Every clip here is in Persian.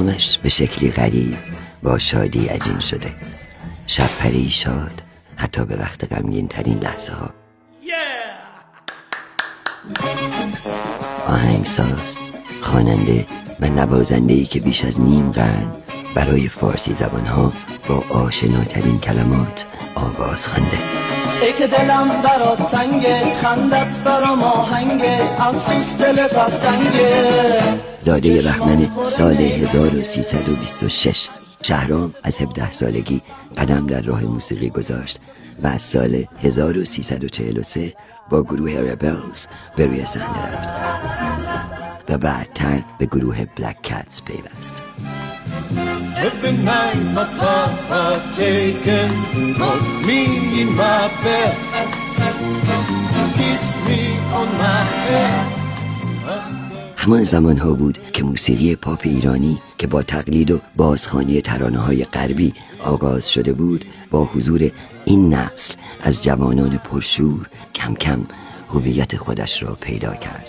اندامش به شکلی غریب با شادی عجین شده. شب پری شاد حتی به وقت غمگین ترین لحظه ها. آهنگساز، خواننده و نوازنده‌ای که بیش از نیم قرن برای فارسی زبانها با آشناترین کلمات آواز خوانده. ای که دلم برات تنگه، خندت برام آهنگه، افسوس دلت از سنگه. زاده بهمن سال 1326، شهرام از 17 سالگی قدم در راه موسیقی گذاشت و از سال 1343 با گروه ربلز به روی صحنه رفت و بعدتر به گروه بلک کتس پیوست. Every night my papa taken put me in my bed, kiss me on my head. همان زمان ها بود که موسیقی پاپ ایرانی که با تقلید و بازخوانی ترانه های غربی آغاز شده بود با حضور این نسل از جوانان پرشور کم کم هویت خودش را پیدا کرد.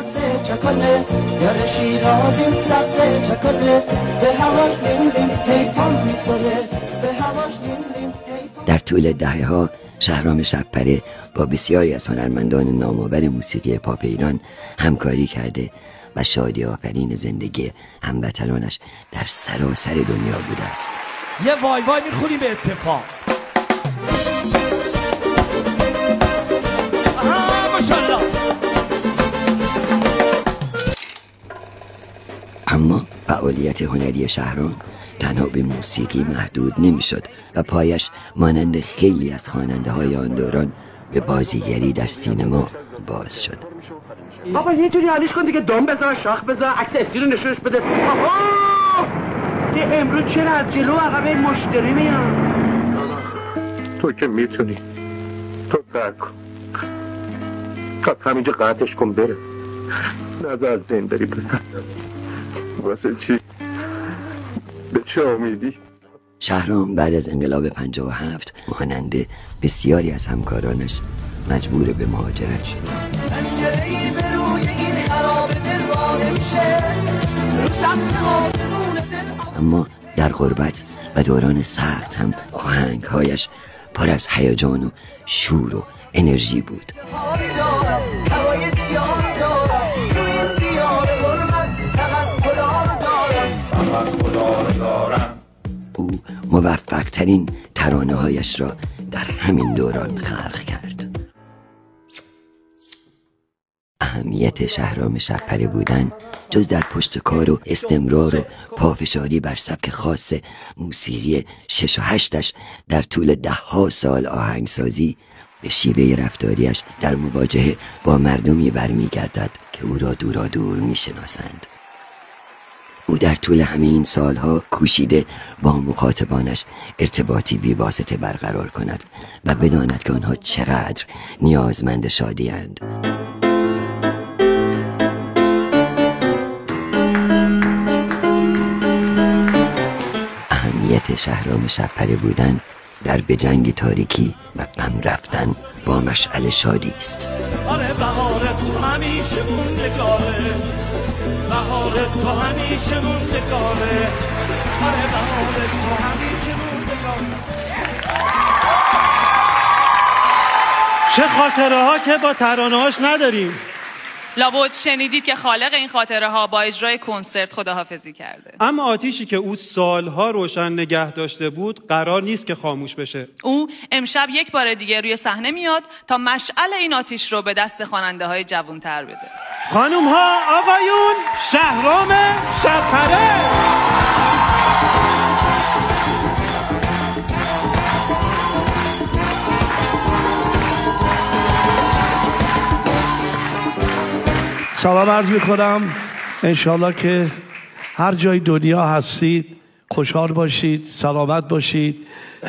در طول دهه‌ها شهرام شب‌پره با بسیاری از هنرمندان نامآور موسیقی پاپ ایران همکاری کرده و شادی آفرین زندگی هموطنانش در سراسر دنیا بوده است. یه وای وای میخونیم به اتفاق. ماشاءالله. اما فعالیت هنری شهرام تنها به موسیقی محدود نمیشد و پایش مانند خیلی از خواننده های آن دوران به بازیگری در سینما باز شد. بابا یه جوری حالیش کن دیگه، دام بذار، شاخ بذار، عکس استی رو نشونش بده. آها که امروز چرا از جلو عقب مشتری میان؟ تو که میتونی تو درک کن، تا همینجا قطعش کن بره، نظر از بین بری بزن. واسه چی؟ به چه امیدی؟ شهرام بعد از انقلاب 57 مانند بسیاری از همکارانش مجبور به مهاجرت شد. اما در غربت و دوران سخت هم آهنگهایش پر از هیجان و شور و انرژی بود. او موفق ترین ترانه هایش را در همین دوران خلق کرد. اهمیت شهرام شب‌پره بودن جز در پشت کار و استمرار و پافشاری بر سبک خاص موسیقی 6 و 8ش در طول 10 سال آهنگسازی به شیوه رفتاریش در مواجهه با مردمی برمیگردد که او را دور میشناسند. او در طول همین سالها کوشیده با مخاطبانش ارتباطی بی‌واسطه برقرار کند و بداند که آنها چقدر نیازمند شادی‌اند. اهمیت شهرام شب‌پره بودن در به جنگ تاریکی و غم رفتن با مشعل شادی است. آره بهارت تو همیشه موندگاره، بهارت تو همیشه موندگاره، آره بهارت تو همیشه موندگاره. چه خاطره ها که با ترانه هاش نداریم. لابد شنیدید که خالق این خاطره ها با اجرای کنسرت خداحافظی کرده. اما آتیشی که او سالها روشن نگه داشته بود قرار نیست که خاموش بشه. او امشب یک بار دیگه روی صحنه میاد تا مشعل این آتیش رو به دست خواننده های جوان‌تر بده. خانوم ها، آقایون، شهرام شب‌پره. سلام عرض میکنم. انشالله که هر جای دنیا هستید خوشحال باشید، سلامت باشید.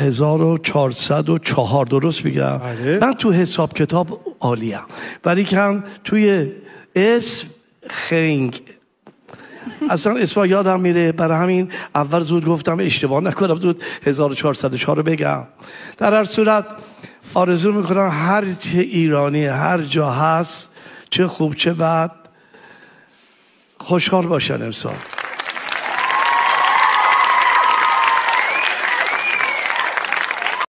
1404 درست میگم؟ من تو حساب کتاب عالیم، ولی کم توی اسم خنگ اصلا اسم یادم میره، برای همین اول زود گفتم اشتباه نکنم زود 1404 رو بگم. در هر صورت آرزو میکنم هر چه ایرانی هر جا هست، چه خوب چه بد، خوشحال باشن امسال.